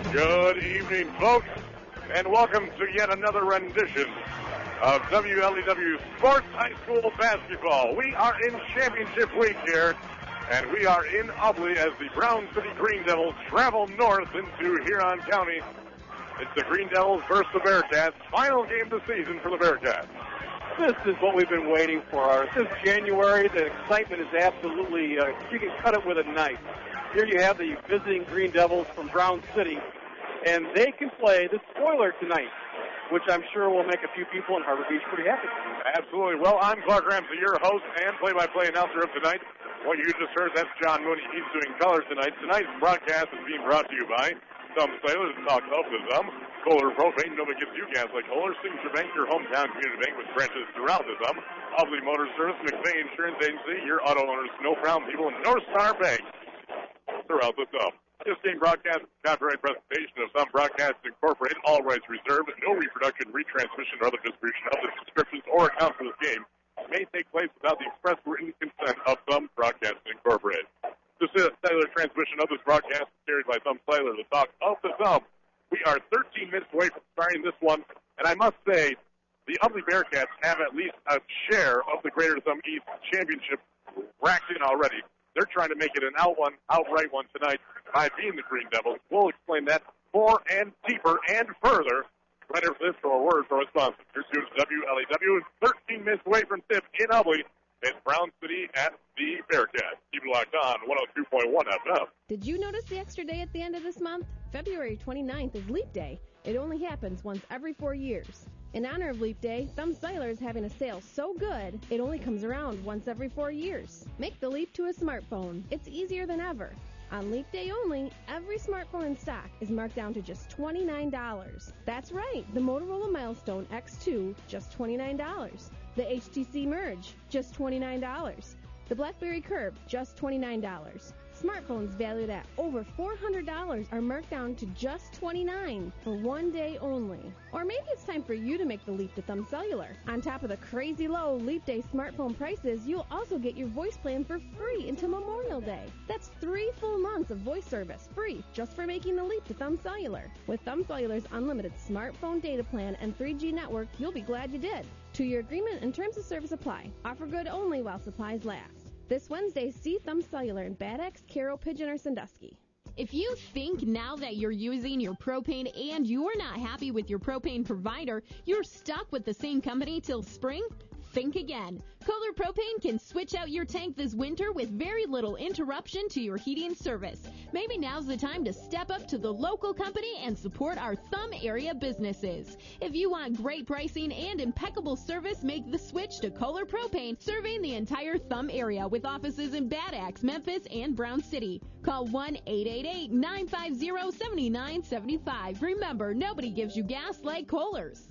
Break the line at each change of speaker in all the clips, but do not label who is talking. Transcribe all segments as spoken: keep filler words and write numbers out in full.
Good evening, folks, and welcome to yet another rendition of W L E W Sports High School Basketball. We are in championship week here, and we are in Ubly as the Brown City Green Devils travel north into Huron County. It's the Green Devils versus the Bearcats. Final game of the season for the Bearcats.
This is what we've been waiting for. This is January. The excitement is absolutely, uh, you can cut it with a knife. Here you have the visiting Green Devils from Brown City, and they can play the spoiler tonight, which I'm sure will make a few people in Harbor Beach pretty happy.
Absolutely. Well, I'm Clark Ramsey, your host and play-by-play announcer of tonight. What you just heard, that's John Mooney. He's doing color tonight. Tonight's broadcast is being brought to you by Thumb Sailors, Talk Up to Thumb, Kohler Propane, nobody gives you gas like Kohler, Signature Bank, your hometown community bank with branches throughout the Thumb, Ubly Motor Service, McVeigh Insurance Agency, your auto owners, no brown people, and North Star Bank throughout the Thumb. This game broadcast is a copyright presentation of Thumb Broadcast Incorporated, all rights reserved, no reproduction, retransmission, or other distribution of the subscriptions or accounts for this game may take place without the express written consent of Thumb Broadcast Incorporated. This is a cellular transmission of this broadcast is carried by Thumb Cellular, the talk of the Thumb. We are thirteen minutes away from starting this one, and I must say, the Ubly Bearcats have at least a share of the Greater Thumb East Championship racked in already. They're trying to make it an out one, outright one tonight by being the Green Devils. We'll explain that more and deeper and further right after this for a word from our sponsor. Here's to W L E W, thirteen minutes away from tip in Ubly. It's Brown City at the Bearcats. Keep it locked on, one oh two point one F M.
Did you notice the extra day at the end of this month? February twenty-ninth is Leap Day. It only happens once every four years. In honor of Leap Day, Thumb Cellular is having a sale so good, it only comes around once every four years. Make the leap to a smartphone. It's easier than ever. On Leap Day only, every smartphone in stock is marked down to just twenty-nine dollars. That's right, the Motorola Milestone X two, just twenty-nine dollars. The H T C Merge, just twenty-nine dollars. The BlackBerry Curve, just twenty-nine dollars. Smartphones valued at over four hundred dollars are marked down to just twenty-nine dollars for one day only. Or maybe it's time for you to make the leap to Thumb Cellular. On top of the crazy low Leap Day smartphone prices, you'll also get your voice plan for free until Memorial Day. That's three full months of voice service free just for making the leap to Thumb Cellular. With Thumb Cellular's unlimited smartphone data plan and three G network, you'll be glad you did. Two-year agreement and terms of service apply. Offer good only while supplies last. This Wednesday, see Thumb Cellular in Bad Axe, Carroll, Pigeon, or Sandusky.
If you think now that you're using your propane and you're not happy with your propane provider, you're stuck with the same company till spring, think again. Kohler Propane can switch out your tank this winter with very little interruption to your heating service. Maybe now's the time to step up to the local company and support our Thumb area businesses. If you want great pricing and impeccable service, make the switch to Kohler Propane, serving the entire Thumb area with offices in Bad Axe, Memphis, and Brown City. Call one eight eight eight, nine five zero, seven nine seven five. Remember, nobody gives you gas like Kohler's.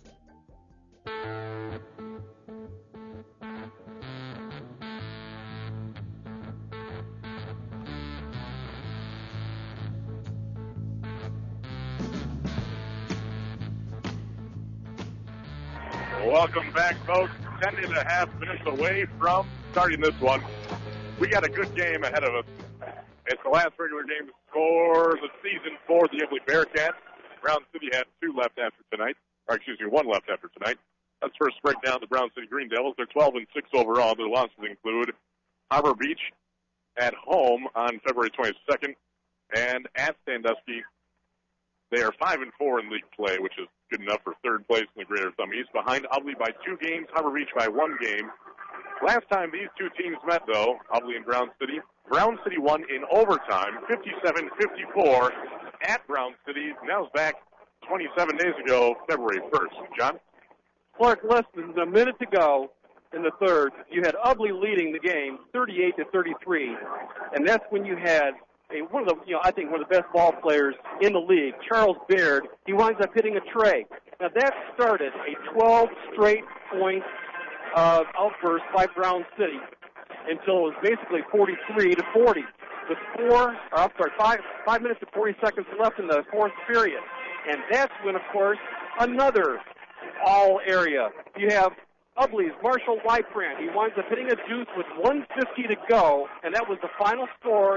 Welcome back, folks. Ten and a half minutes away from starting this one. We got a good game ahead of us. It's the last regular game for the season for the Ubly Bearcats. Brown City had two left after tonight, or excuse me, one left after tonight. Let's first break down the Brown City Green Devils. They're twelve and six overall. Their losses include Harbor Beach at home on February twenty-second, and at Sandusky. They are five and four in league play, which is good enough for third place in the Greater Thumb East, behind Ubly by two games, Harbor Beach by one game. Last time these two teams met, though, Ubly and Brown City, Brown City won in overtime, fifty-seven fifty-four at Brown City. And that was back twenty-seven days ago, February first. John?
Clark, less than a minute to go in the third. You had Ubly leading the game, thirty-eight to thirty-three, and that's when you had a, one of the, you know, I think one of the best ball players in the league, Charles Baird. He winds up hitting a tray. Now that started a twelve straight point uh, outburst by Brown City until it was basically forty-three to forty. With four, or I'm sorry, five, five minutes and forty seconds left in the fourth period. And that's when, of course, another all area. You have Ubly's Marshall Wypran. He winds up hitting a deuce with one fifty to go, and that was the final scoring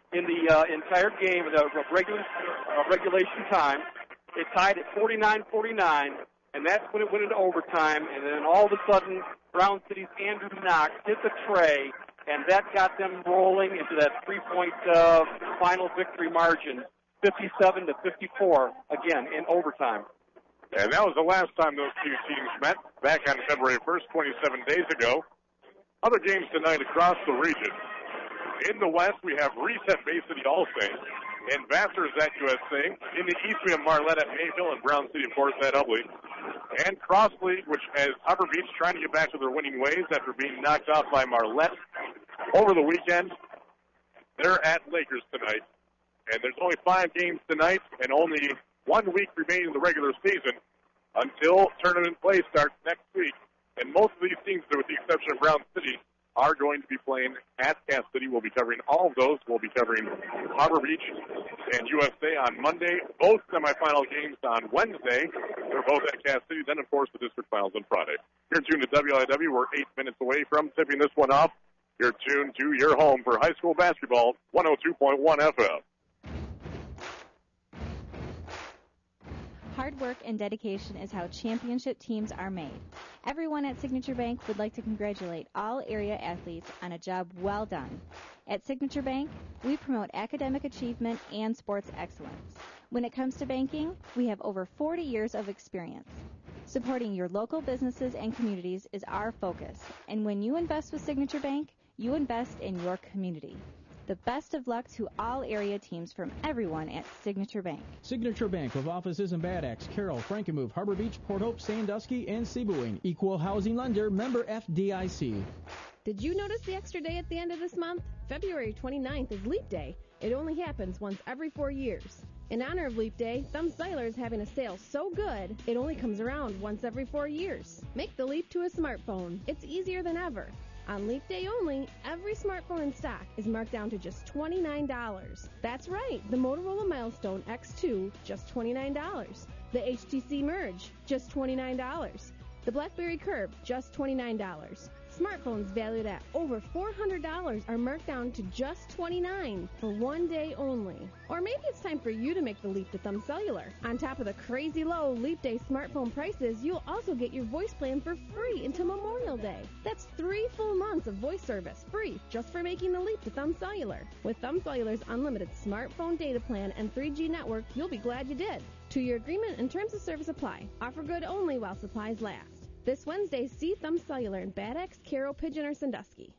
in the uh, entire game, the regular uh, regulation time. It tied at forty-nine forty-nine, and that's when it went into overtime. And then all of a sudden, Brown City's Andrew Knox hit the tray, and that got them rolling into that three-point uh, final victory margin, fifty-seven to fifty-four, again, in overtime.
And that was the last time those two teams met, back on February first, twenty-seven days ago. Other games tonight across the region. In the West, we have Reset Bay City All-Saints. In Vassar is at U S A. In the East, we have Marlette at Mayville, and Brown City, of course, at Ubley. And Cross League, which has Harbor Beach trying to get back to their winning ways after being knocked off by Marlette over the weekend. They're at Lakers tonight. And there's only five games tonight and only one week remaining in the regular season until tournament play starts next week. And most of these teams, with the exception of Brown City, are going to be playing at Cass City. We'll be covering all of those. We'll be covering Harbor Beach and U S A on Monday. Both semifinal games on Wednesday. They're both at Cass City. Then, of course, the district finals on Friday. You're tuned to W L I W. We're eight minutes away from tipping this one off. You're tuned to your home for high school basketball, one oh two point one F M.
Hard work and dedication is how championship teams are made. Everyone at Signature Bank would like to congratulate all area athletes on a job well done. At Signature Bank, we promote academic achievement and sports excellence. When it comes to banking, we have over forty years of experience. Supporting your local businesses and communities is our focus, and when you invest with Signature Bank, you invest in your community. The best of luck to all area teams from everyone at Signature Bank.
Signature Bank, with offices in Bad Axe, Carroll, Frankenmuth, Harbor Beach, Port Hope, Sandusky, and Seaboing. Equal housing lender, member F D I C.
Did you notice the extra day at the end of this month? February twenty-ninth is Leap Day. It only happens once every four years. In honor of Leap Day, Thumb Styler is having a sale so good, it only comes around once every four years. Make the leap to a smartphone. It's easier than ever. On Leap Day only, every smartphone in stock is marked down to just twenty-nine dollars. That's right, the Motorola Milestone X two, just twenty-nine dollars. The H T C Merge, just twenty-nine dollars. The BlackBerry Curve, just twenty-nine dollars. Smartphones valued at over four hundred dollars are marked down to just twenty-nine dollars for one day only. Or maybe it's time for you to make the leap to Thumb Cellular. On top of the crazy low Leap Day smartphone prices, you'll also get your voice plan for free until Memorial Day. That's three full months of voice service free just for making the leap to Thumb Cellular. With Thumb Cellular's unlimited smartphone data plan and three G network, you'll be glad you did. Two-year agreement and terms of service apply. Offer good only while supplies last. This Wednesday, see Thumb Cellular in Bad Axe, Carroll, Pigeon, or Sandusky.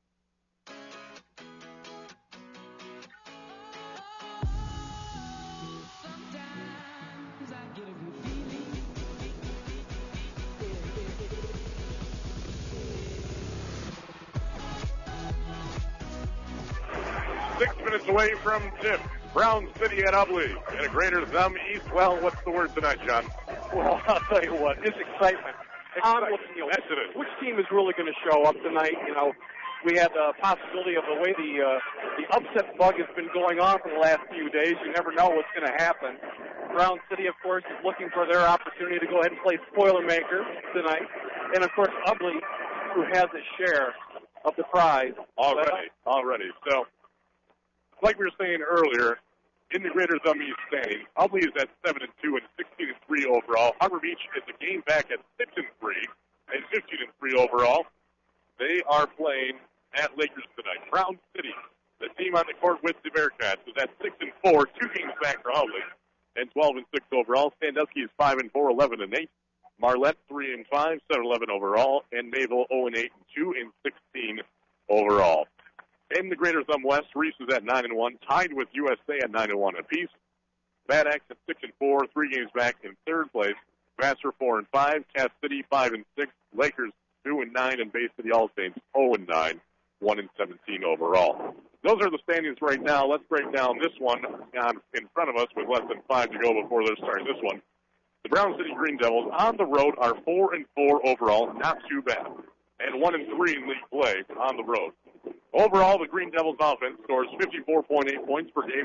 Six minutes away from tip. Brown City at Ubley in a Greater Thumb East. Well, what's the word tonight, John?
Well, I'll tell you what, it's excitement. Um, you know,
That's it.
which team is really going to show up tonight? You know, we had the possibility of the way the uh, the upset bug has been going on for the last few days. You never know what's going to happen. Brown City, of course, is looking for their opportunity to go ahead and play Spoilermaker tonight. And, of course, Ubley, who has a share of the prize.
Already, already. So, like we were saying earlier, in the Greater Thumb East standing, Ubley is at seven and two and sixteen and three overall. Harbor Beach is a game back at six and three and fifteen and three overall. They are playing at Lakers tonight. Brown City, the team on the court with the Bearcats, is at six and four, two games back for Ubley, and twelve and six overall. Sandusky is five and four, eleven and eight. Marlette three and five, seven and eleven overall, and Mayville zero and eight and two and sixteen overall. In the Greater Thumb West, Reese is at nine and one, tied with U S A at nine and one apiece. Bad Axe at six and four, three games back in third place. Vassar four and five, Cass City five and six, Lakers two and nine, and Bay City All Saints zero and nine, one and seventeen overall. Those are the standings right now. Let's break down this one on, in front of us with less than five to go before they're starting this one. The Brown City Green Devils on the road are four and four overall, not too bad, and one and three in league play on the road. Overall, the Green Devils offense scores fifty-four point eight points per game.